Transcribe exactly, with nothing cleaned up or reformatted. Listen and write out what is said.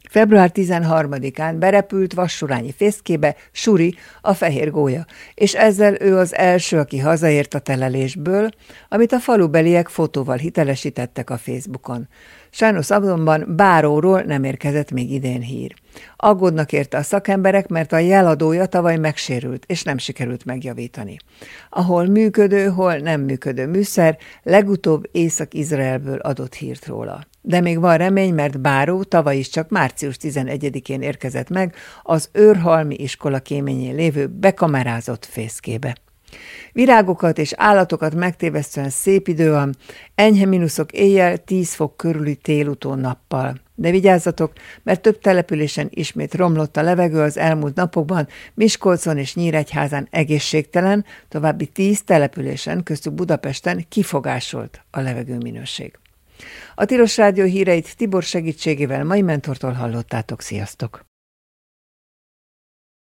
február tizenharmadikán berepült Vassurányi fészkébe Suri, a fehér gólya, és ezzel ő az első, aki hazaért a telelésből, amit a falubeliek fotóval hitelesítettek a Facebookon. Sajnos azonban Báróról nem érkezett még idén hír. Aggódnak érte a szakemberek, mert a jeladója tavaly megsérült, és nem sikerült megjavítani. Ahol működő, hol nem működő műszer, legutóbb Észak-Izraelből adott hírt róla. De még van remény, mert Báró tavaly is csak március tizenegyedikén érkezett meg az Őrhalmi iskola kéményén lévő bekamerázott fészkébe. Virágokat és állatokat megtévesztően szép idő van, enyhe mínuszok éjjel, tíz fok körüli télutó nappal. De vigyázzatok, mert több településen ismét romlott a levegő az elmúlt napokban, Miskolcon és Nyíregyházán egészségtelen, további tíz településen, köztük Budapesten kifogásolt a levegőminőség. A Tilos Rádió híreit Tibor segítségével Mai Mentortól hallottátok, sziasztok!